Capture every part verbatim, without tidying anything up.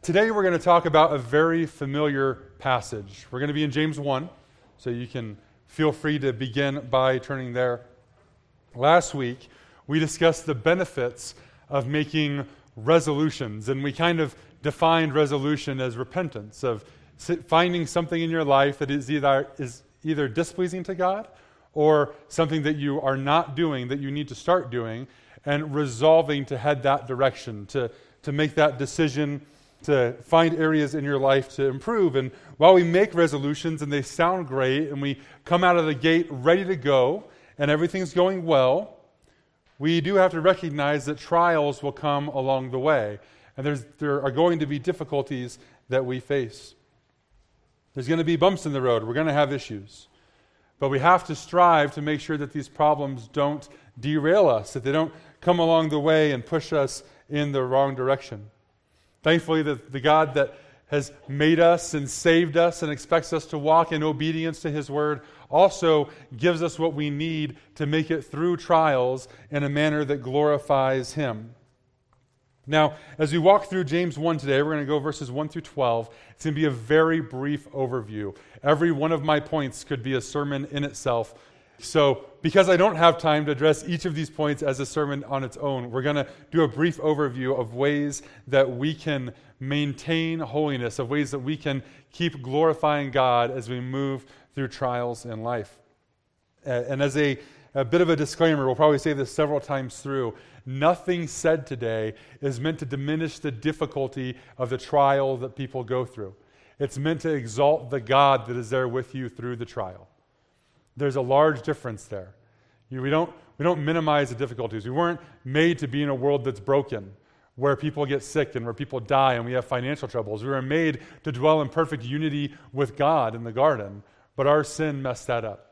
Today we're going to talk about a very familiar passage. We're going to be in James one, so you can feel free to begin by turning there. Last week, we discussed the benefits of making resolutions, and we kind of defined resolution as repentance, of finding something in your life that is either, is either displeasing to God or something that you are not doing that you need to start doing, and resolving to head that direction, to, to make that decision, to find areas in your life to improve. And while we make resolutions and they sound great and we come out of the gate ready to go and everything's going well, we do have to recognize that trials will come along the way. And there's, there are going to be difficulties that we face. There's going to be bumps in the road. We're going to have issues. But we have to strive to make sure that these problems don't derail us, that they don't come along the way and push us in the wrong direction. Thankfully, the, the God that has made us and saved us and expects us to walk in obedience to His Word also gives us what we need to make it through trials in a manner that glorifies Him. Now, as we walk through James one today, we're going to go verses one through twelve. It's going to be a very brief overview. Every one of my points could be a sermon in itself. So, because I don't have time to address each of these points as a sermon on its own, we're going to do a brief overview of ways that we can maintain holiness, of ways that we can keep glorifying God as we move through trials in life. And as a, a bit of a disclaimer, we'll probably say this several times through, nothing said today is meant to diminish the difficulty of the trial that people go through. It's meant to exalt the God that is there with you through the trial. There's a large difference there. You, we don't we don't minimize the difficulties. We weren't made to be in a world that's broken, where people get sick and where people die and we have financial troubles. We were made to dwell in perfect unity with God in the garden, but our sin messed that up.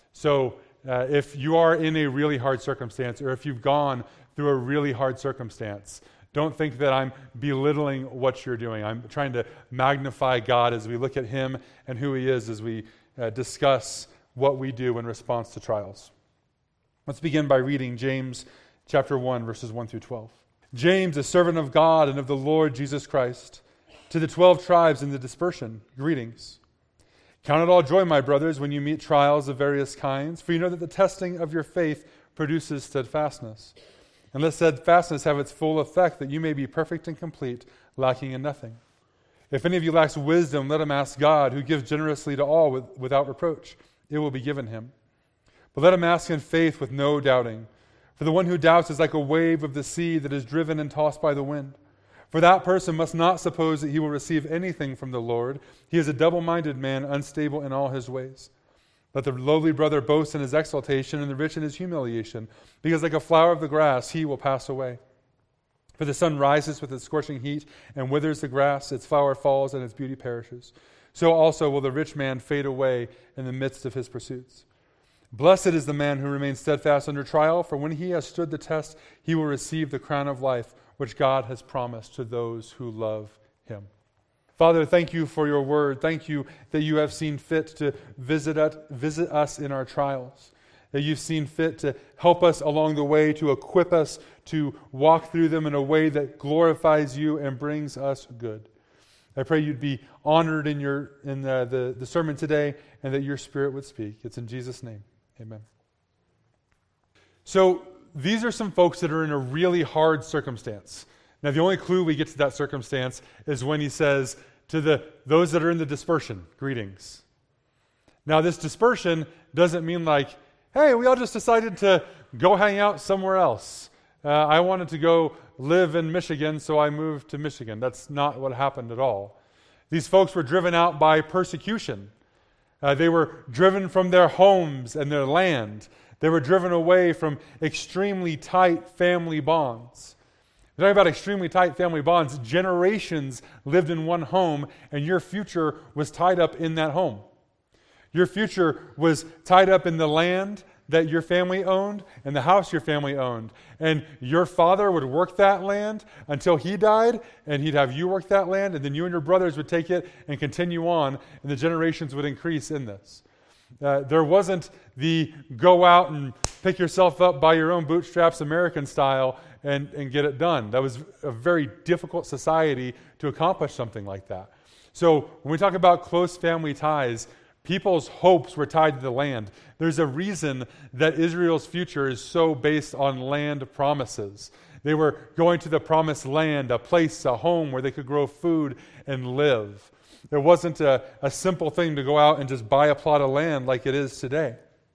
So uh, if you are in a really hard circumstance, or if you've gone through a really hard circumstance, don't think that I'm belittling what you're doing. I'm trying to magnify God as we look at Him and who He is as we uh, discuss what we do in response to trials. Let's begin by reading James chapter one, verses one through twelve. James, a servant of God and of the Lord Jesus Christ, to the twelve tribes in the dispersion, greetings. Count it all joy, my brothers, when you meet trials of various kinds, for you know that the testing of your faith produces steadfastness. And let steadfastness have its full effect, that you may be perfect and complete, lacking in nothing. If any of you lacks wisdom, let him ask God, who gives generously to all with, without reproach. It will be given him. But let him ask in faith with no doubting. For the one who doubts is like a wave of the sea that is driven and tossed by the wind. For that person must not suppose that he will receive anything from the Lord. He is a double-minded man, unstable in all his ways. Let the lowly brother boast in his exaltation, and the rich in his humiliation, because like a flower of the grass he will pass away. For the sun rises with its scorching heat, and withers the grass, its flower falls, and its beauty perishes. So also will the rich man fade away in the midst of his pursuits. Blessed is the man who remains steadfast under trial, for when he has stood the test, he will receive the crown of life, which God has promised to those who love Him. Father, thank you for your word. Thank you that you have seen fit to visit us, visit us in our trials, that you've seen fit to help us along the way, to equip us to walk through them in a way that glorifies you and brings us good. I pray you'd be honored in your in the, the, the sermon today, and that your Spirit would speak. It's in Jesus' name. Amen. So these are some folks that are in a really hard circumstance. Now, the only clue we get to that circumstance is when he says to the those that are in the dispersion, greetings. Now, this dispersion doesn't mean like, hey, we all just decided to go hang out somewhere else. Uh, I wanted to go live in Michigan, so I moved to Michigan. That's not what happened at all. These folks were driven out by persecution. Uh, they were driven from their homes and their land. They were driven away from extremely tight family bonds. We're talking about extremely tight family bonds. Generations lived in one home, and your future was tied up in that home. Your future was tied up in the land that your family owned and the house your family owned. And your father would work that land until he died, and he'd have you work that land, and then you and your brothers would take it and continue on, and the generations would increase in this. Uh, there wasn't the go out and pick yourself up by your own bootstraps American style and, and get it done. That was a very difficult society to accomplish something like that. So when we talk about close family ties, people's hopes were tied to the land. There's a reason that Israel's future is so based on land promises. They were going to the promised land, a place, a home where they could grow food and live. It wasn't a, a simple thing to go out and just buy a plot of land like it is today.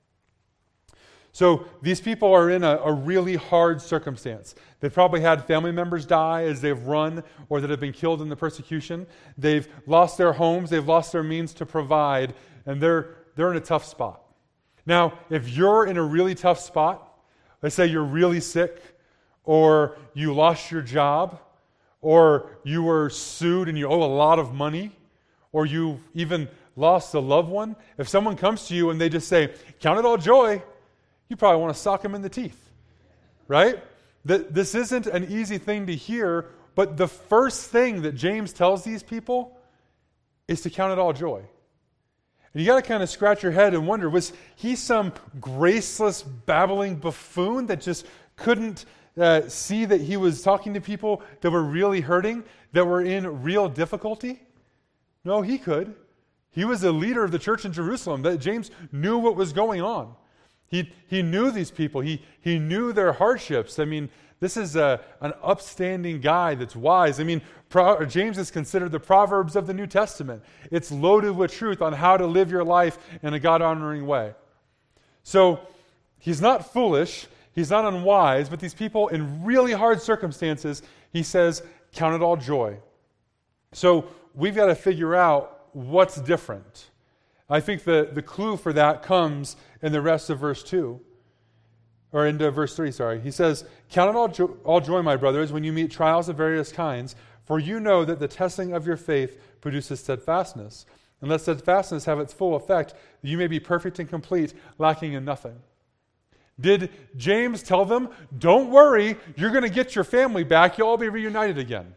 So these people are in a, a really hard circumstance. They've probably had family members die as they've run or that have been killed in the persecution. They've lost their homes. They've lost their means to provide, and they're, they're in a tough spot. Now, if you're in a really tough spot, let's say you're really sick, or you lost your job, or you were sued and you owe a lot of money, or you even lost a loved one, if someone comes to you and they just say, count it all joy, you probably want to sock them in the teeth, right? This isn't an easy thing to hear, but the first thing that James tells these people is to count it all joy. And you got to kind of scratch your head and wonder, was he some graceless, babbling buffoon that just couldn't uh, see that he was talking to people that were really hurting, that were in real difficulty? No, he could. He was a leader of the church in Jerusalem. That James knew what was going on. He, he knew these people. He, he knew their hardships. I mean, this is a, an upstanding guy that's wise. I mean, Pro, James is considered the Proverbs of the New Testament. It's loaded with truth on how to live your life in a God-honoring way. So he's not foolish. He's not unwise. But these people in really hard circumstances, he says, count it all joy. So we've got to figure out what's different. I think the, the clue for that comes in the rest of verse two. Or into verse three, sorry. He says, count it all, jo- all joy, my brothers, when you meet trials of various kinds, for you know that the testing of your faith produces steadfastness. And let steadfastness have its full effect, that you may be perfect and complete, lacking in nothing. Did James tell them, don't worry, you're going to get your family back, you'll all be reunited again?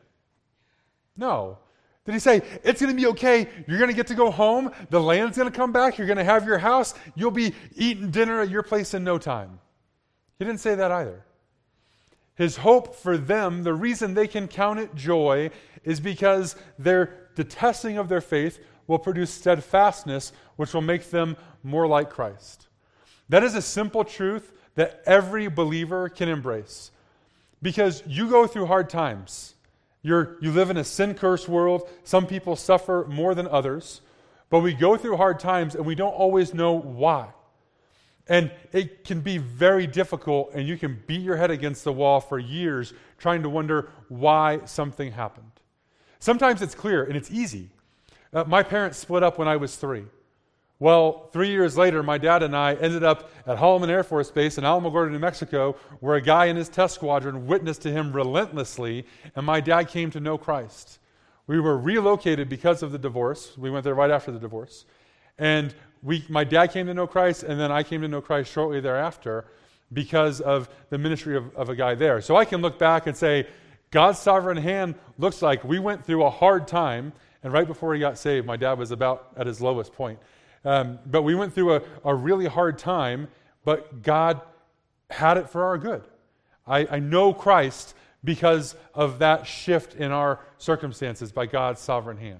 No. Did he say, it's going to be okay, you're going to get to go home, the land's going to come back, you're going to have your house, you'll be eating dinner at your place in no time? He didn't say that either. His hope for them, the reason they can count it joy, is because their, the testing of their faith will produce steadfastness, which will make them more like Christ. That is a simple truth that every believer can embrace. Because you go through hard times. You're, you live in a sin-cursed world. Some people suffer more than others. But we go through hard times and we don't always know why. And it can be very difficult, and you can beat your head against the wall for years trying to wonder why something happened. Sometimes it's clear and it's easy. Uh, my parents split up when I was three. Well, three years later, my dad and I ended up at Holloman Air Force Base in Alamogordo, New Mexico, where a guy in his test squadron witnessed to him relentlessly, and my dad came to know Christ. We were relocated because of the divorce. We went there right after the divorce. And we, my dad came to know Christ, and then I came to know Christ shortly thereafter because of the ministry of, of a guy there. So I can look back and say, God's sovereign hand looks like we went through a hard time, and right before he got saved, my dad was about at his lowest point. Um, but we went through a, a really hard time, but God had it for our good. I, I know Christ because of that shift in our circumstances by God's sovereign hand.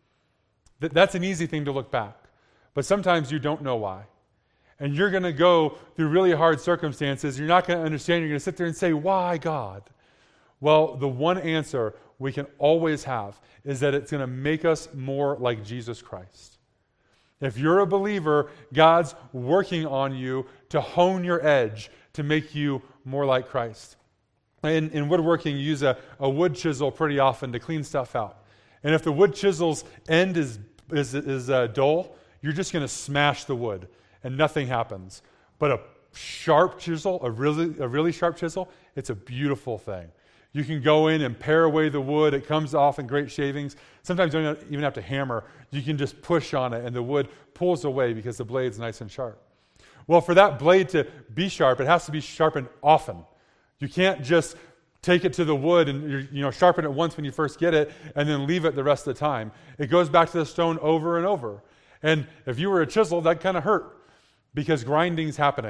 Th- that's an easy thing to look back. But sometimes you don't know why. And you're going to go through really hard circumstances. You're not going to understand. You're going to sit there and say, why, God? Well, the one answer we can always have is that it's going to make us more like Jesus Christ. If you're a believer, God's working on you to hone your edge, to make you more like Christ. In, in woodworking, you use a, a wood chisel pretty often to clean stuff out. And if the wood chisel's end is, is, is uh, dull, you're just going to smash the wood, and nothing happens. But a sharp chisel, a really, a really sharp chisel, it's a beautiful thing. You can go in and pare away the wood. It comes off in great shavings. Sometimes you don't even have to hammer. You can just push on it, and the wood pulls away because the blade's nice and sharp. Well, for that blade to be sharp, it has to be sharpened often. You can't just take it to the wood and you know sharpen it once when you first get it and then leave it the rest of the time. It goes back to the stone over and over. And if you were a chisel, that kind of hurt because grinding's happening.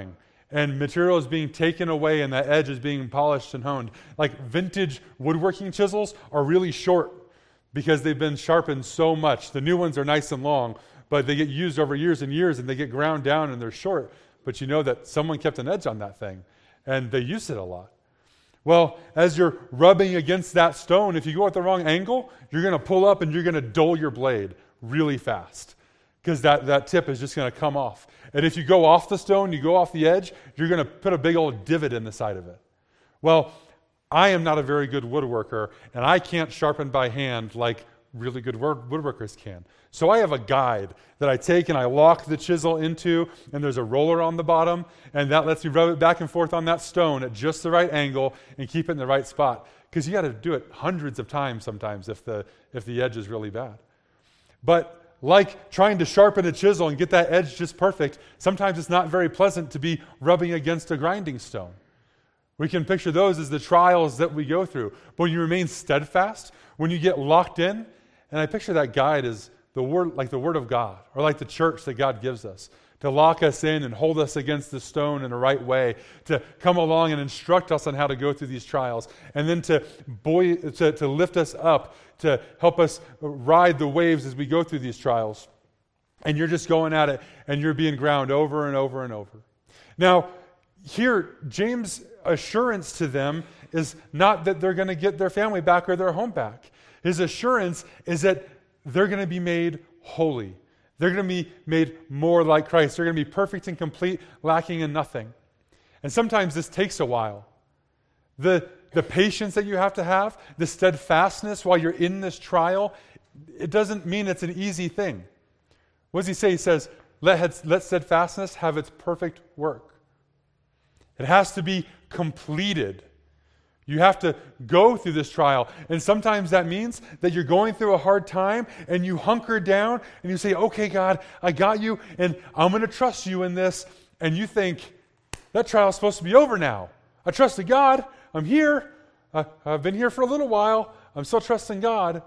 and material is being taken away and that edge is being polished and honed. Like vintage woodworking chisels are really short because they've been sharpened so much. The new ones are nice and long, but they get used over years and years and they get ground down and they're short. But you know that someone kept an edge on that thing and they used it a lot. Well, as you're rubbing against that stone, if you go at the wrong angle, you're going to pull up and you're going to dull your blade really fast because that, that tip is just going to come off. And if you go off the stone, you go off the edge, you're going to put a big old divot in the side of it. Well, I am not a very good woodworker, and I can't sharpen by hand like really good woodworkers can. So I have a guide that I take and I lock the chisel into, and there's a roller on the bottom, and that lets me rub it back and forth on that stone at just the right angle and keep it in the right spot. Because you got to do it hundreds of times sometimes if the if the edge is really bad. But like trying to sharpen a chisel and get that edge just perfect, sometimes it's not very pleasant to be rubbing against a grinding stone. We can picture those as the trials that we go through. But when you remain steadfast, when you get locked in, and I picture that guide as the word, like the Word of God, or like the church that God gives us, to lock us in and hold us against the stone in the right way, to come along and instruct us on how to go through these trials, and then to, buoy, to, to lift us up, to help us ride the waves as we go through these trials. And you're just going at it, and you're being ground over and over and over. Now, here, James' assurance to them is not that they're going to get their family back or their home back. His assurance is that they're going to be made holy. They're going to be made more like Christ. They're going to be perfect and complete, lacking in nothing. And sometimes this takes a while. The, the patience that you have to have, the steadfastness while you're in this trial, it doesn't mean it's an easy thing. What does he say? He says, let, let steadfastness have its perfect work. It has to be completed. You have to go through this trial. And sometimes that means that you're going through a hard time and you hunker down and you say, okay, God, I got you and I'm going to trust you in this. And you think, that trial's supposed to be over now. I trusted God. I'm here. I, I've been here for a little while. I'm still trusting God.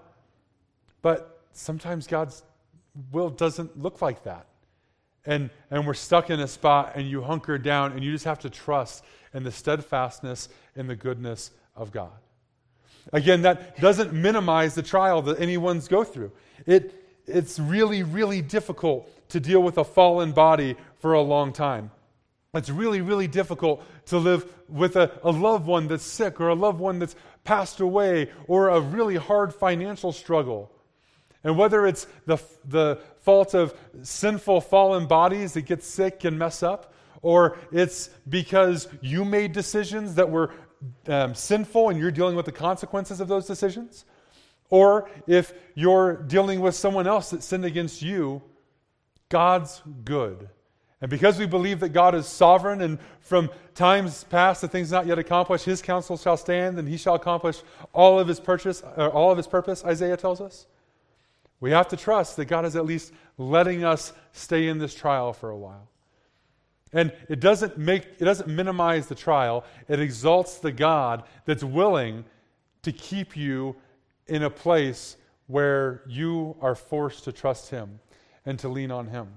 But sometimes God's will doesn't look like that. And, and we're stuck in a spot and you hunker down and you just have to trust in the steadfastness and the goodness of God. Again, that doesn't minimize the trial that anyone's go through. It, it's really, really difficult to deal with a fallen body for a long time. It's really, really difficult to live with a, a loved one that's sick or a loved one that's passed away or a really hard financial struggle. And whether it's the, the fault of sinful fallen bodies that get sick and mess up, or it's because you made decisions that were um, sinful and you're dealing with the consequences of those decisions, or if you're dealing with someone else that sinned against you, God's good. And because we believe that God is sovereign and from times past the things not yet accomplished, His counsel shall stand and He shall accomplish all of His purpose, uh, all of His purpose, Isaiah tells us. We have to trust that God is at least letting us stay in this trial for a while. And it doesn't make it doesn't minimize the trial. It exalts the God that's willing to keep you in a place where you are forced to trust Him and to lean on Him.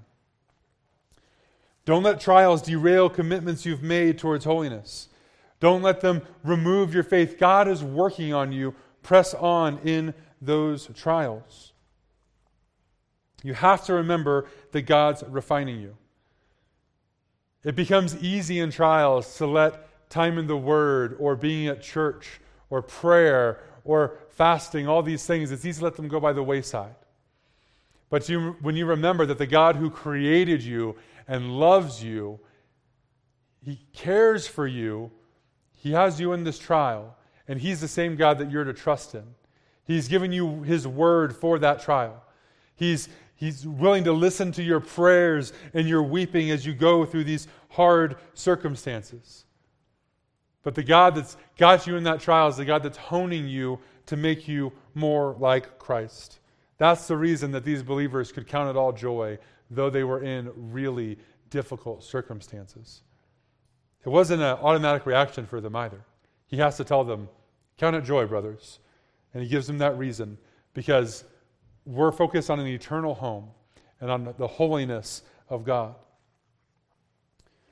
Don't let trials derail commitments you've made towards holiness. Don't let them remove your faith. God is working on you. Press on in those trials. You have to remember that God's refining you. It becomes easy in trials to let time in the Word or being at church or prayer or fasting, all these things, it's easy to let them go by the wayside. But you, when you remember that the God who created you and loves you, He cares for you, He has you in this trial, and He's the same God that you're to trust in. He's given you His Word for that trial. He's He's willing to listen to your prayers and your weeping as you go through these hard circumstances. But the God that's got you in that trial is the God that's honing you to make you more like Christ. That's the reason that these believers could count it all joy, though they were in really difficult circumstances. It wasn't an automatic reaction for them either. He has to tell them, count it joy, brothers. And He gives them that reason because we're focused on an eternal home and on the holiness of God.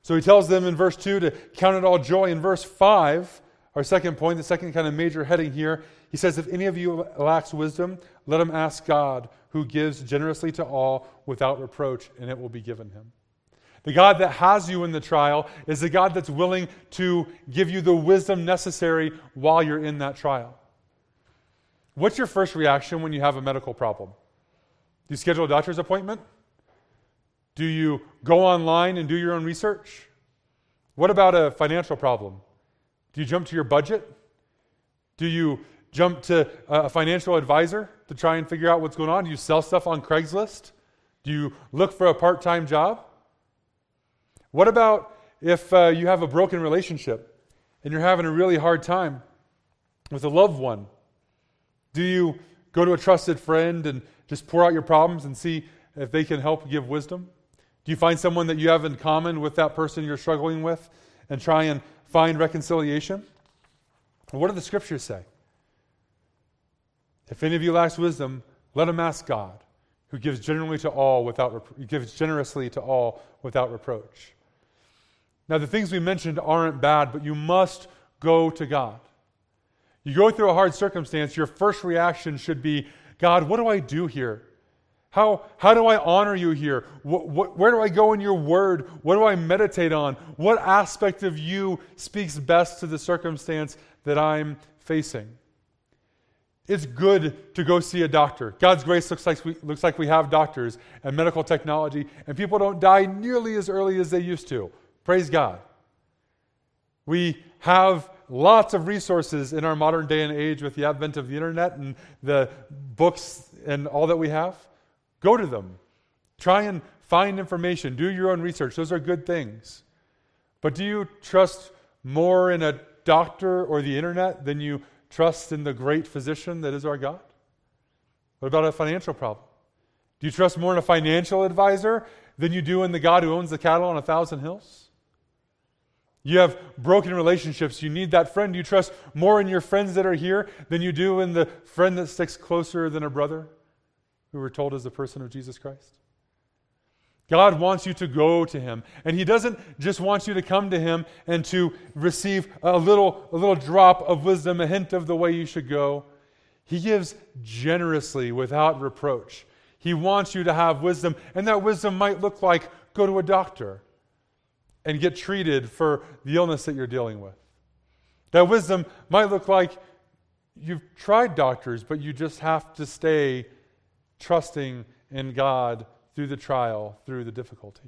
So he tells them in verse two to count it all joy. In verse five, our second point, the second kind of major heading here, he says, if any of you lacks wisdom, let him ask God, who gives generously to all without reproach, and it will be given him. The God that has you in the trial is the God that's willing to give you the wisdom necessary while you're in that trial. What's your first reaction when you have a medical problem? Do you schedule a doctor's appointment? Do you go online and do your own research? What about a financial problem? Do you jump to your budget? Do you jump to a financial advisor to try and figure out what's going on? Do you sell stuff on Craigslist? Do you look for a part-time job? What about if uh, you have a broken relationship and you're having a really hard time with a loved one? Do you go to a trusted friend and just pour out your problems and see if they can help give wisdom? Do you find someone that you have in common with that person you're struggling with and try and find reconciliation? What do the scriptures say? If any of you lacks wisdom, let him ask God, who gives generally to all without rep- gives generously to all without reproach. Now, the things we mentioned aren't bad, but you must go to God. You go through a hard circumstance, your first reaction should be, God, what do I do here? How, how do I honor you here? What, what, where do I go in your word? What do I meditate on? What aspect of you speaks best to the circumstance that I'm facing? It's good to go see a doctor. God's grace looks like we, looks like we have doctors and medical technology, and people don't die nearly as early as they used to. Praise God. We have lots of resources in our modern day and age with the advent of the internet and the books and all that we have. Go to them. Try and find information. Do your own research. Those are good things. But do you trust more in a doctor or the internet than you trust in the great physician that is our God? What about a financial problem? Do you trust more in a financial advisor than you do in the God who owns the cattle on a thousand hills? You have broken relationships. You need that friend. You trust more in your friends that are here than you do in the friend that sticks closer than a brother, who we're told is the person of Jesus Christ. God wants you to go to him. And he doesn't just want you to come to him and to receive a little, a little drop of wisdom, a hint of the way you should go. He gives generously without reproach. He wants you to have wisdom. And that wisdom might look like go to a doctor and get treated for the illness that you're dealing with. That wisdom might look like you've tried doctors, but you just have to stay trusting in God through the trial, through the difficulty.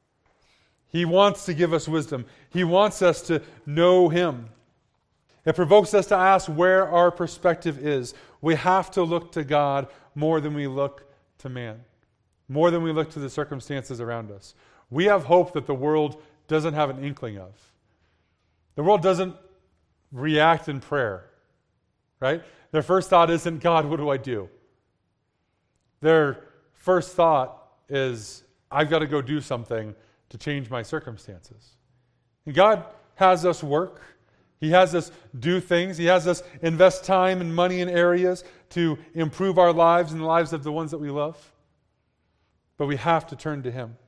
He wants to give us wisdom. He wants us to know him. It provokes us to ask where our perspective is. We have to look to God more than we look to man, more than we look to the circumstances around us. We have hope that the world doesn't have an inkling of. The world doesn't react in prayer, right? Their first thought isn't, God, what do I do? Their first thought is, I've got to go do something to change my circumstances. And God has us work. He has us do things. He has us invest time and money in areas to improve our lives and the lives of the ones that we love. But we have to turn to him.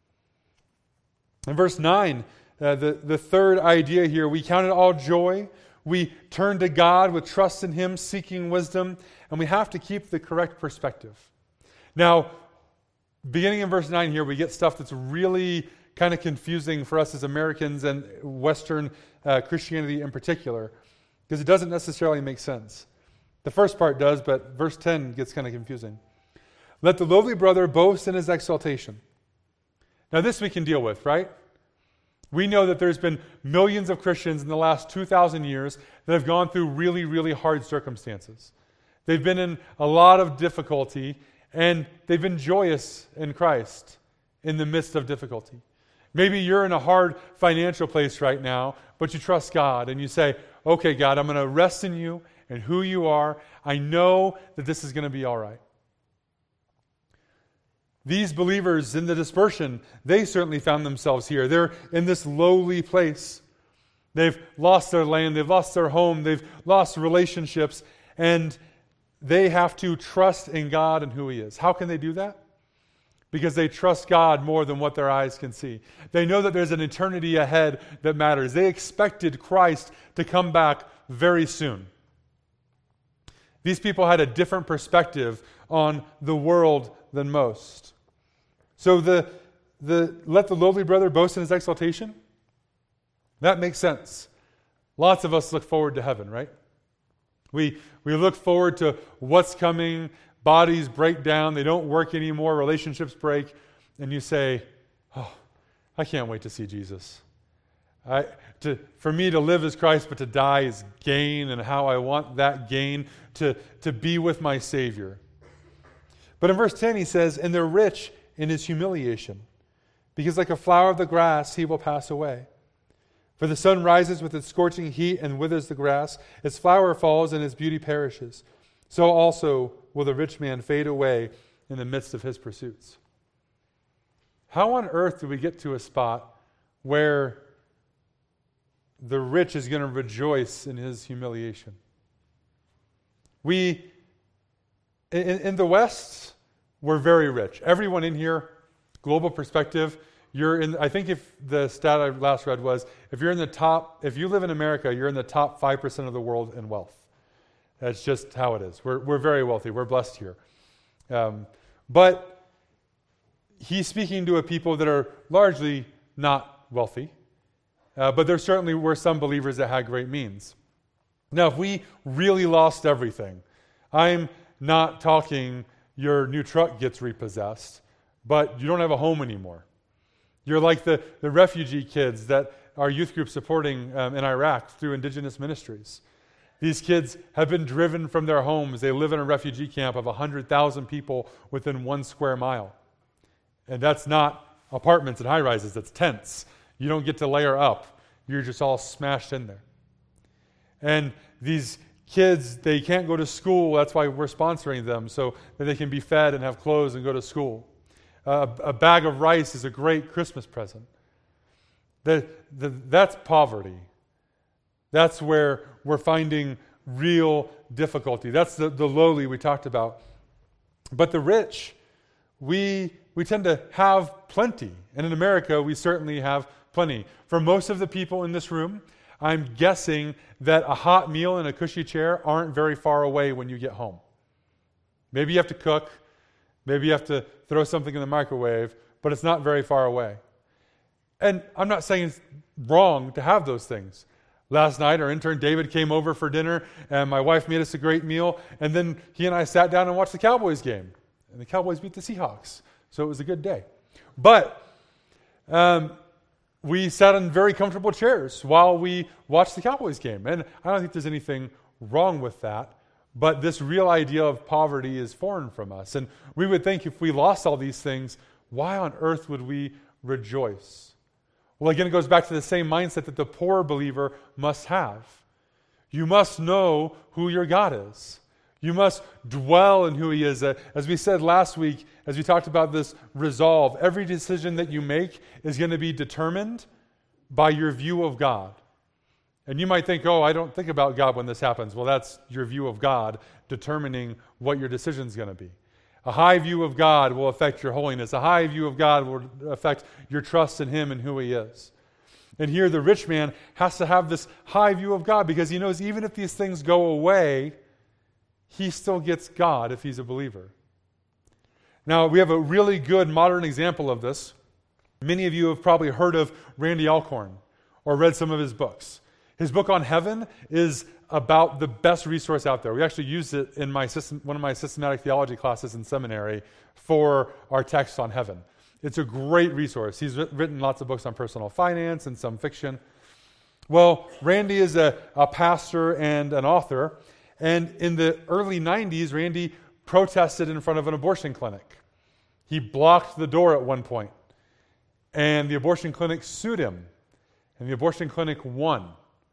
In verse nine, uh, the, the third idea here, we count it all joy. We turn to God with trust in him, seeking wisdom, and we have to keep the correct perspective. Now, beginning in verse nine here, we get stuff that's really kind of confusing for us as Americans and Western uh, Christianity in particular, because it doesn't necessarily make sense. The first part does, but verse ten gets kind of confusing. Let the lowly brother boast in his exaltation. Now, this we can deal with, right? We know that there's been millions of Christians in the last two thousand years that have gone through really, really hard circumstances. They've been in a lot of difficulty, and they've been joyous in Christ in the midst of difficulty. Maybe you're in a hard financial place right now, but you trust God, and you say, okay, God, I'm going to rest in you and who you are. I know that this is going to be all right. These believers in the dispersion, they certainly found themselves here. They're in this lowly place. They've lost their land, they've lost their home, they've lost relationships, and they have to trust in God and who he is. How can they do that? because they trust God more than what their eyes can see. They know that there's an eternity ahead that matters. They expected Christ to come back very soon. These people had a different perspective on the world than most. So the, the let the lowly brother boast in his exaltation, that makes sense. Lots of us look forward to heaven, right? We, we look forward to what's coming. Bodies break down. They don't work anymore. Relationships break. And you say, oh, I can't wait to see Jesus. I, to, for me to live is Christ, but to die is gain, and how I want that gain to, to be with my Savior. But in verse ten he says, and the rich in his humiliation, because like a flower of the grass he will pass away. For the sun rises with its scorching heat and withers the grass. Its flower falls and its beauty perishes. So also will the rich man fade away in the midst of his pursuits. How on earth do we get to a spot where the rich is going to rejoice in his humiliation? We, in, in the West, we're very rich. Everyone in here, global perspective, you're in, I think if the stat I last read was, if you're in the top, if you live in America, you're in the top five percent of the world in wealth. That's just how it is. We're, we're very wealthy. We're blessed here. Um, but he's speaking to a people that are largely not wealthy. Uh, but there certainly were some believers that had great means. Now, if we really lost everything, I'm not talking your new truck gets repossessed, but you don't have a home anymore. You're like the, the refugee kids that our youth group supporting um, in Iraq through indigenous ministries. These kids have been driven from their homes. They live in a refugee camp of one hundred thousand people within one square mile. And that's not apartments and high-rises, that's tents. You don't get to layer up. You're just all smashed in there. And these kids, they can't go to school. That's why we're sponsoring them, so that they can be fed and have clothes and go to school. Uh, a bag of rice is a great Christmas present. The, the, that's poverty. That's where we're finding real difficulty. That's the, the lowly we talked about. But the rich, we, we tend to have plenty. And in America, we certainly have plenty. For most of the people in this room, I'm guessing that a hot meal and a cushy chair aren't very far away when you get home. Maybe you have to cook. Maybe you have to throw something in the microwave, but it's not very far away. And I'm not saying it's wrong to have those things. Last night, our intern David came over for dinner, and my wife made us a great meal, and then he and I sat down and watched the Cowboys game. And the Cowboys beat the Seahawks, so it was a good day. But um, we sat in very comfortable chairs while we watched the Cowboys game. And I don't think there's anything wrong with that. But this real idea of poverty is foreign from us. And we would think if we lost all these things, why on earth would we rejoice? Well, again, it goes back to the same mindset that the poor believer must have. You must know who your God is. You must dwell in who he is. As we said last week, as we talked about this resolve, every decision that you make is going to be determined by your view of God. And you might think, oh, I don't think about God when this happens. Well, that's your view of God determining what your decision is going to be. A high view of God will affect your holiness. A high view of God will affect your trust in him and who he is. And here the rich man has to have this high view of God because he knows even if these things go away, he still gets God if he's a believer. Now, we have a really good modern example of this. Many of you have probably heard of Randy Alcorn or read some of his books. His book on heaven is about the best resource out there. We actually used it in my system, one of my systematic theology classes in seminary for our text on heaven. It's a great resource. He's written lots of books on personal finance and some fiction. Well, Randy is a, a pastor and an author, and in the early nineties, Randy protested in front of an abortion clinic. He blocked the door at one point, and the abortion clinic sued him, and the abortion clinic won.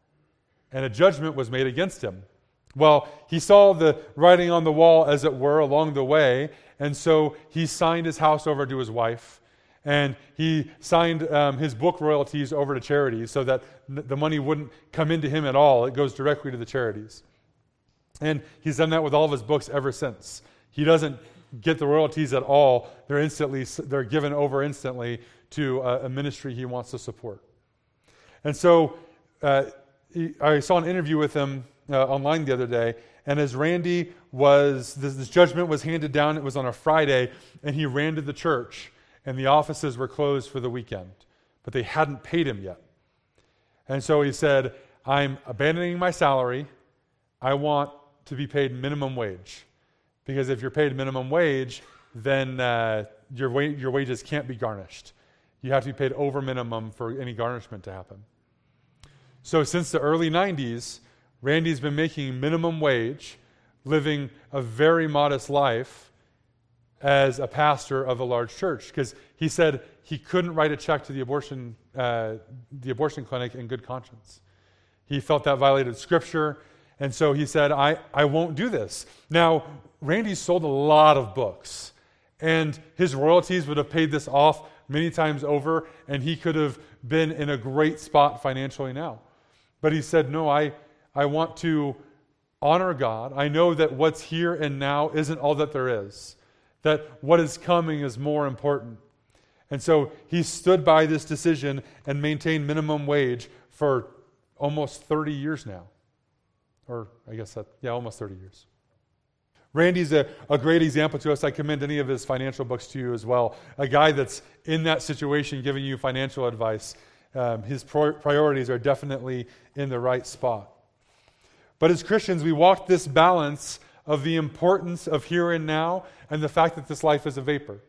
And a judgment was made against him. Well, he saw the writing on the wall, as it were, along the way, and so he signed his house over to his wife, and he signed um, his book royalties over to charities so that n- the money wouldn't come into him at all. It goes directly to the charities. And he's done that with all of his books ever since. He doesn't get the royalties at all, they're instantly they're given over instantly to a, a ministry he wants to support. And so uh, he, I saw an interview with him uh, online the other day, and as Randy was, this, this judgment was handed down, it was on a Friday, and he ran to the church, and the offices were closed for the weekend, but they hadn't paid him yet. And so he said, I'm abandoning my salary. I want to be paid minimum wage. Because if you're paid minimum wage, then uh, your, wa- your wages can't be garnished. You have to be paid over minimum for any garnishment to happen. So since the early nineties, Randy's been making minimum wage, living a very modest life as a pastor of a large church. Because he said he couldn't write a check to the abortion, uh, the abortion clinic in good conscience. He felt that violated Scripture, and so he said, I, I won't do this. Now, Randy sold a lot of books, and his royalties would have paid this off many times over, and he could have been in a great spot financially now. But he said, no, I, I want to honor God. I know that what's here and now isn't all that there is, that what is coming is more important. And so he stood by this decision and maintained minimum wage for almost thirty years now. Or I guess that, yeah, almost thirty years. Randy's a, a great example to us. I commend any of his financial books to you as well. A guy that's in that situation giving you financial advice. Um, his pro- priorities are definitely in the right spot. But as Christians, we walk this balance of the importance of here and now and the fact that this life is a vapor.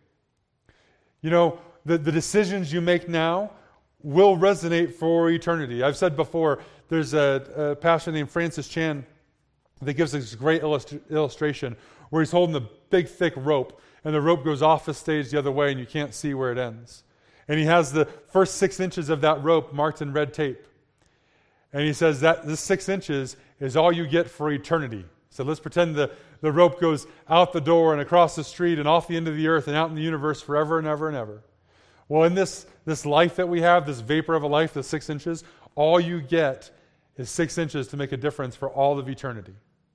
You know, the, the decisions you make now will resonate for eternity. I've said before, there's a, a pastor named Francis Chan that gives this great illust- illustration where he's holding the big, thick rope, and the rope goes off the stage the other way, and you can't see where it ends. And he has the first six inches of that rope marked in red tape. And he says that this six inches is all you get for eternity. So let's pretend the, the rope goes out the door and across the street and off the end of the earth and out in the universe forever and ever and ever. Well, in this, this life that we have, this vapor of a life, the six inches, all you get is six inches to make a difference for all of eternity.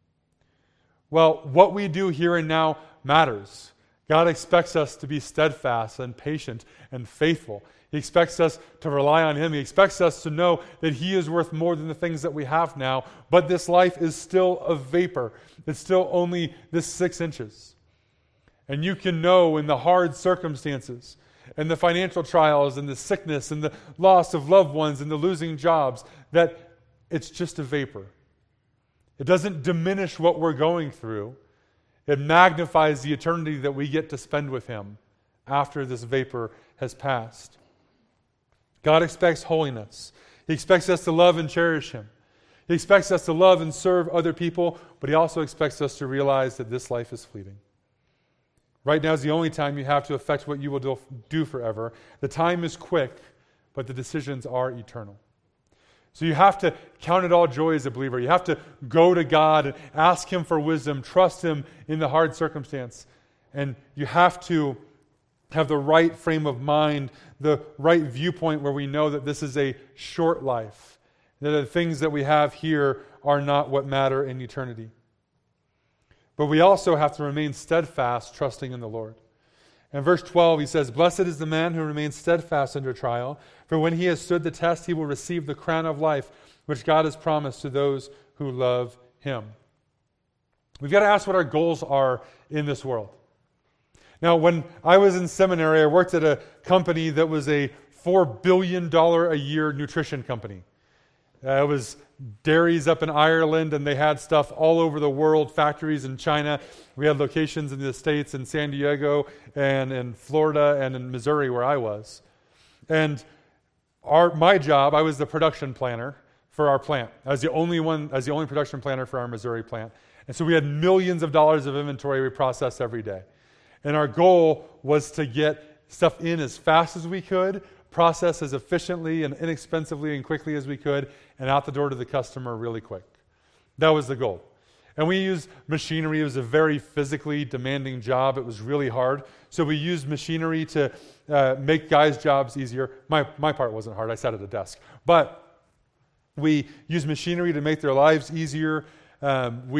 Well, what we do here and now matters. God expects us to be steadfast and patient and faithful. He expects us to rely on Him. He expects us to know that He is worth more than the things that we have now. But this life is still a vapor. It's still only this six inches. And you can know in the hard circumstances, and the financial trials, and the sickness, and the loss of loved ones, and the losing jobs, that it's just a vapor. It doesn't diminish what we're going through. It magnifies the eternity that we get to spend with Him after this vapor has passed. God expects holiness. He expects us to love and cherish Him. He expects us to love and serve other people, but He also expects us to realize that this life is fleeting. Right now is the only time you have to affect what you will do forever. The time is quick, but the decisions are eternal. So you have to count it all joy as a believer. You have to go to God and ask Him for wisdom, trust Him in the hard circumstance. And you have to have the right frame of mind, the right viewpoint where we know that this is a short life, that the things that we have here are not what matter in eternity. But we also have to remain steadfast, trusting in the Lord. In verse twelve, he says, "Blessed is the man who remains steadfast under trial, for when he has stood the test, he will receive the crown of life, which God has promised to those who love Him." We've got to ask what our goals are in this world. Now, when I was in seminary, I worked at a company that was a four billion dollars a year nutrition company. Uh, it was dairies up in Ireland, and they had stuff all over the world, factories in China. We had locations in the States, in San Diego, and in Florida, and in Missouri, where I was. And our my job, I was the production planner for our plant. I was the only one, I was the only production planner for our Missouri plant. And so we had millions of dollars of inventory we processed every day. And our goal was to get stuff in as fast as we could, process as efficiently and inexpensively and quickly as we could, and out the door to the customer really quick. That was the goal. And we used machinery. It was a very physically demanding job. It was really hard. So we used machinery to uh, make guys' jobs easier. My, my part wasn't hard. I sat at a desk. But we used machinery to make their lives easier. Um, we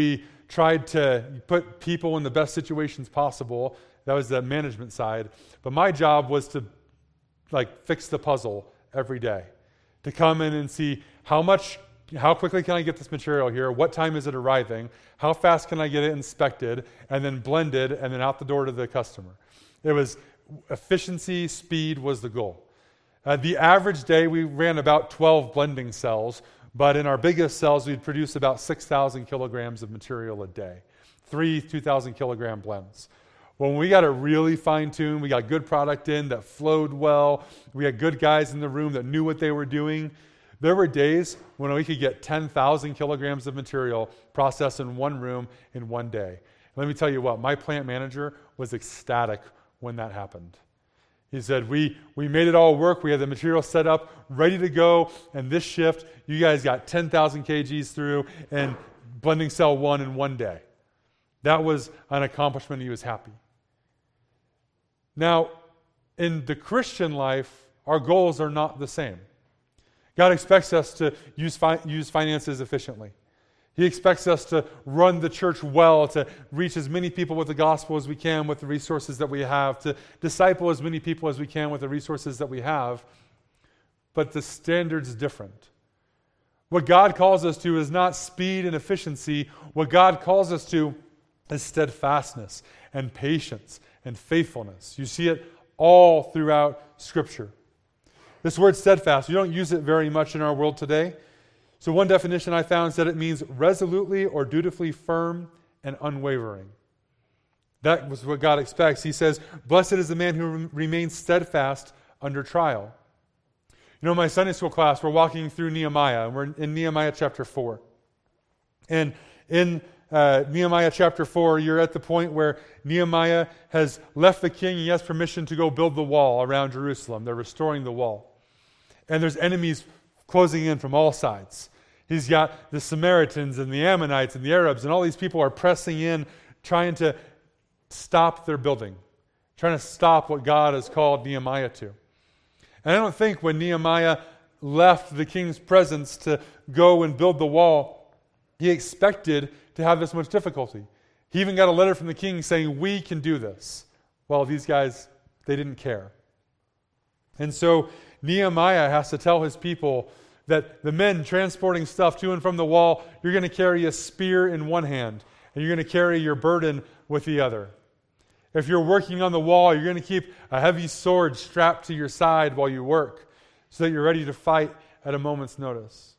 tried to put people in the best situations possible. That was the management side. But my job was to like fix the puzzle every day, to come in and see how much, how quickly can I get this material here? What time is it arriving? How fast can I get it inspected and then blended and then out the door to the customer? It was efficiency, speed was the goal. Uh, the average day, we ran about twelve blending cells, but in our biggest cells, we'd produce about six thousand kilograms of material a day, three two thousand kilogram blends. When we got it really fine-tuned, we got good product in that flowed well, we had good guys in the room that knew what they were doing. There were days when we could get ten thousand kilograms of material processed in one room in one day. Let me tell you what, my plant manager was ecstatic when that happened. He said, we, we made it all work. We had the material set up, ready to go. And this shift, you guys got ten thousand kilograms through and blending cell one in one day. That was an accomplishment. He was happy. Now, in the Christian life, our goals are not the same. God expects us to use, fi- use finances efficiently. He expects us to run the church well, to reach as many people with the gospel as we can with the resources that we have, to disciple as many people as we can with the resources that we have. But the standard's different. What God calls us to is not speed and efficiency. What God calls us to is steadfastness and patience and faithfulness. You see it all throughout Scripture. This word steadfast, we don't use it very much in our world today. So one definition I found said it means resolutely or dutifully firm and unwavering. That was what God expects. He says, blessed is the man who re- remains steadfast under trial. You know, in my Sunday school class, we're walking through Nehemiah, and we're in Nehemiah chapter four. And in uh, Nehemiah chapter four, you're at the point where Nehemiah has left the king. He has permission to go build the wall around Jerusalem. They're restoring the wall. And there's enemies closing in from all sides. He's got the Samaritans and the Ammonites and the Arabs, and all these people are pressing in, trying to stop their building, trying to stop what God has called Nehemiah to. And I don't think when Nehemiah left the king's presence to go and build the wall, he expected to have this much difficulty. He even got a letter from the king saying, we can do this. Well, these guys, they didn't care. And so Nehemiah has to tell his people that the men transporting stuff to and from the wall, you're going to carry a spear in one hand, and you're going to carry your burden with the other. If you're working on the wall, you're going to keep a heavy sword strapped to your side while you work, so that you're ready to fight at a moment's notice.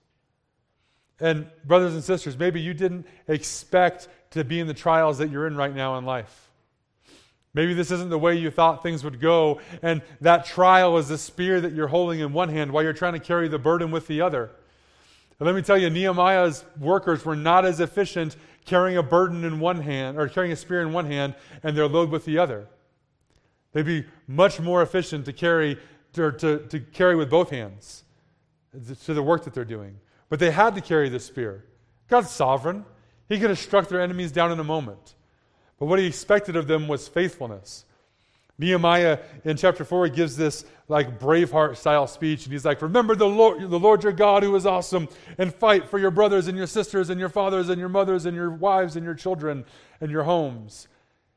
And brothers and sisters, maybe you didn't expect to be in the trials that you're in right now in life. Maybe this isn't the way you thought things would go, and that trial is the spear that you're holding in one hand while you're trying to carry the burden with the other. And let me tell you, Nehemiah's workers were not as efficient carrying a burden in one hand, or carrying a spear in one hand, and their load with the other. They'd be much more efficient to carry, to, to, to carry with both hands to the work that they're doing. But they had to carry the spear. God's sovereign. He could have struck their enemies down in a moment. But what he expected of them was faithfulness. Nehemiah in chapter four gives this like Braveheart style speech, and he's like, remember the Lord, the Lord your God who is awesome, and fight for your brothers and your sisters and your fathers and your mothers and your wives and your children and your homes.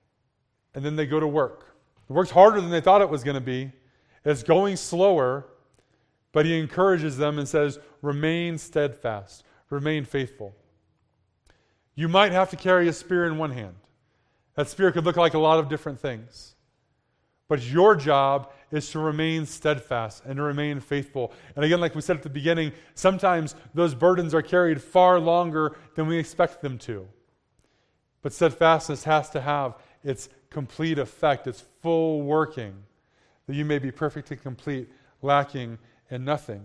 And then they go to work. It works harder than they thought it was going to be. It's going slower, but he encourages them and says, remain steadfast, remain faithful. You might have to carry a spear in one hand. That spear could look like a lot of different things. But your job is to remain steadfast and to remain faithful. And again, like we said at the beginning, sometimes those burdens are carried far longer than we expect them to. But steadfastness has to have its complete effect, its full working, that you may be perfect and complete, lacking in nothing.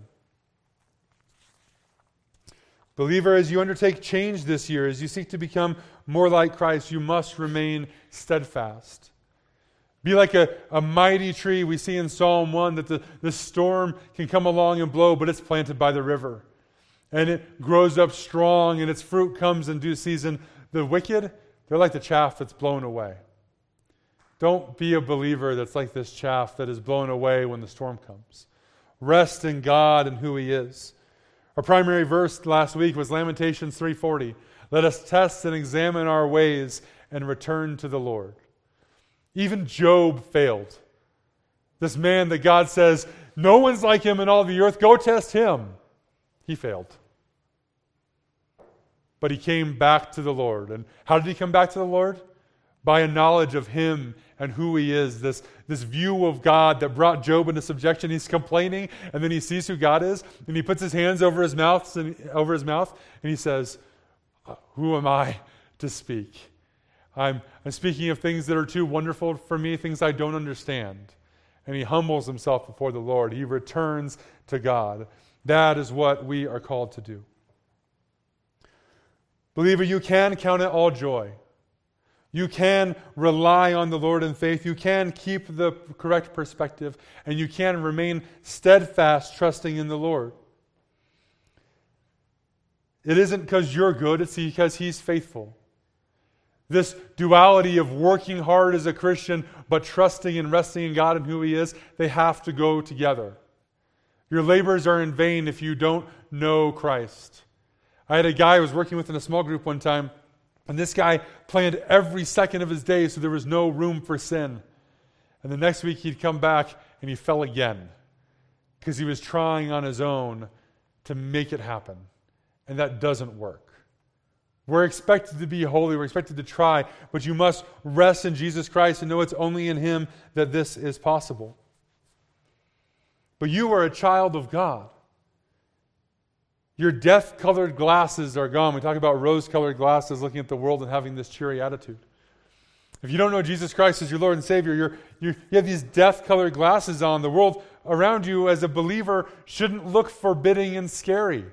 Believer, as you undertake change this year, as you seek to become more like Christ, you must remain steadfast. Be like a, a mighty tree we see in Psalm one, that the, the storm can come along and blow, but it's planted by the river. And it grows up strong, and its fruit comes in due season. The wicked, they're like the chaff that's blown away. Don't be a believer that's like this chaff that is blown away when the storm comes. Rest in God and who He is. Our primary verse last week was Lamentations three forty. Let us test and examine our ways and return to the Lord. Even Job failed. This man that God says, no one's like him in all the earth, go test him. He failed. But he came back to the Lord. And how did he come back to the Lord? By a knowledge of him and who he is. This, this view of God that brought Job into subjection. He's complaining, and then he sees who God is, and he puts his hands over his mouth and over his mouth, and he says, who am I to speak? I'm, I'm speaking of things that are too wonderful for me, things I don't understand. And he humbles himself before the Lord. He returns to God. That is what we are called to do. Believer, you can count it all joy. You can rely on the Lord in faith. You can keep the correct perspective. And you can remain steadfast, trusting in the Lord. It isn't because you're good, it's because He's faithful. This duality of working hard as a Christian, but trusting and resting in God and who He is, they have to go together. Your labors are in vain if you don't know Christ. I had a guy I was working with in a small group one time, and this guy planned every second of his day so there was no room for sin. And the next week he'd come back and he fell again because he was trying on his own to make it happen. And that doesn't work. We're expected to be holy, we're expected to try, but you must rest in Jesus Christ and know it's only in Him that this is possible. But you are a child of God. Your death-colored glasses are gone. We talk about rose-colored glasses, looking at the world and having this cheery attitude. If you don't know Jesus Christ as your Lord and Savior, you're, you're, you have these death-colored glasses on. The world around you as a believer shouldn't look forbidding and scary.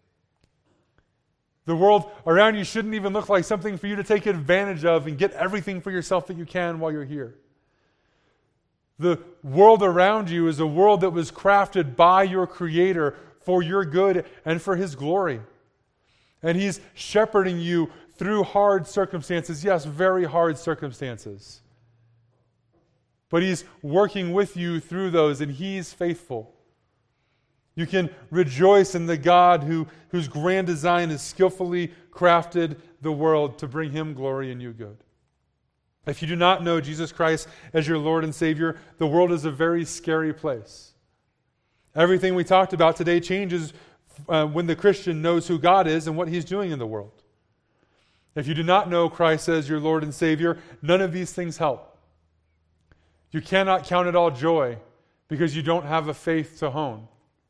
The world around you shouldn't even look like something for you to take advantage of and get everything for yourself that you can while you're here. The world around you is a world that was crafted by your Creator for your good and for His glory. And He's shepherding you through hard circumstances. Yes, very hard circumstances. But He's working with you through those, and He's faithful. You can rejoice in the God who, whose grand design has skillfully crafted the world to bring Him glory and you good. If you do not know Jesus Christ as your Lord and Savior, the world is a very scary place. Everything we talked about today changes uh, when the Christian knows who God is and what He's doing in the world. If you do not know Christ as your Lord and Savior, none of these things help. You cannot count it all joy because you don't have a faith to hone.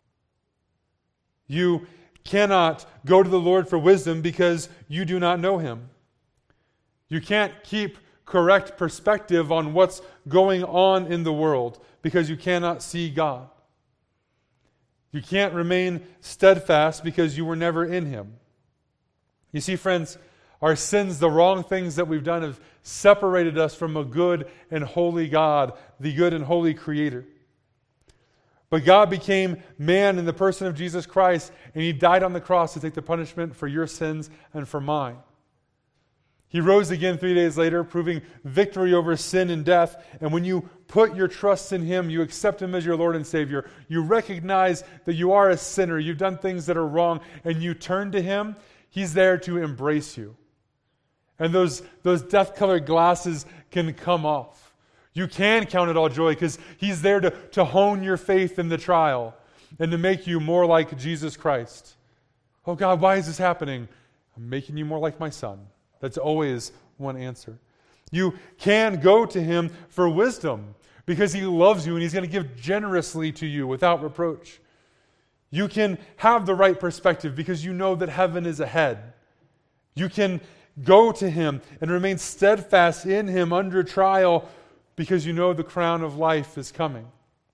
You cannot go to the Lord for wisdom because you do not know Him. You can't keep correct perspective on what's going on in the world because you cannot see God. You can't remain steadfast because you were never in Him. You see, friends, our sins, the wrong things that we've done, have separated us from a good and holy God, the good and holy Creator. But God became man in the person of Jesus Christ, and He died on the cross to take the punishment for your sins and for mine. He rose again three days later, proving victory over sin and death. And when you put your trust in Him, you accept Him as your Lord and Savior, you recognize that you are a sinner, you've done things that are wrong, and you turn to Him, He's there to embrace you. And those, those death-colored glasses can come off. You can count it all joy because He's there to, to hone your faith in the trial and to make you more like Jesus Christ. Oh God, why is this happening? I'm making you more like my Son. That's always one answer. You can go to Him for wisdom because He loves you and He's going to give generously to you without reproach. You can have the right perspective because you know that heaven is ahead. You can go to Him and remain steadfast in Him under trial because you know the crown of life is coming.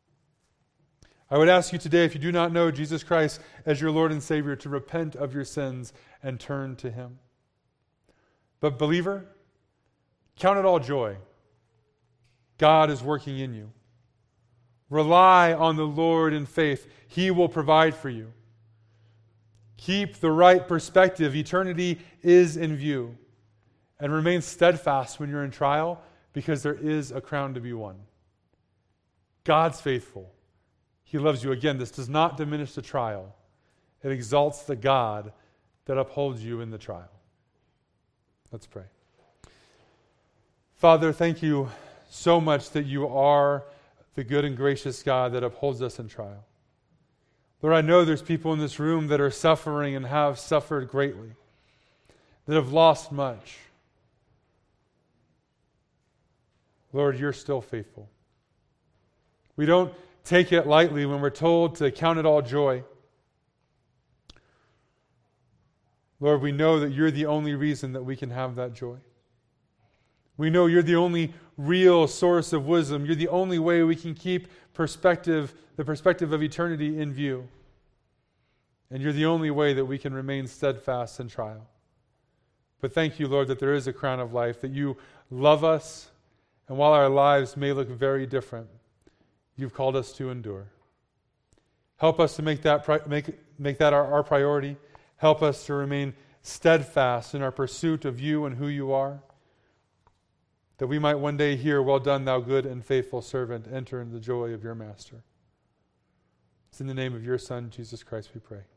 I would ask you today, if you do not know Jesus Christ as your Lord and Savior, to repent of your sins and turn to Him. But believer, count it all joy. God is working in you. Rely on the Lord in faith. He will provide for you. Keep the right perspective. Eternity is in view. And remain steadfast when you're in trial, because there is a crown to be won. God's faithful. He loves you. Again, this does not diminish the trial. It exalts the God that upholds you in the trial. Let's pray. Father, thank you so much that you are the good and gracious God that upholds us in trial. Lord, I know there's people in this room that are suffering and have suffered greatly, that have lost much. Lord, you're still faithful. We don't take it lightly when we're told to count it all joy. Lord, we know that you're the only reason that we can have that joy. We know you're the only real source of wisdom. You're the only way we can keep perspective, the perspective of eternity in view. And you're the only way that we can remain steadfast in trial. But thank you, Lord, that there is a crown of life, that you love us, and while our lives may look very different, you've called us to endure. Help us to make that pri- make, make that our, our priority. Help us to remain steadfast in our pursuit of you and who you are, that we might one day hear, "Well done, thou good and faithful servant, enter in the joy of your master." It's in the name of your Son, Jesus Christ, we pray.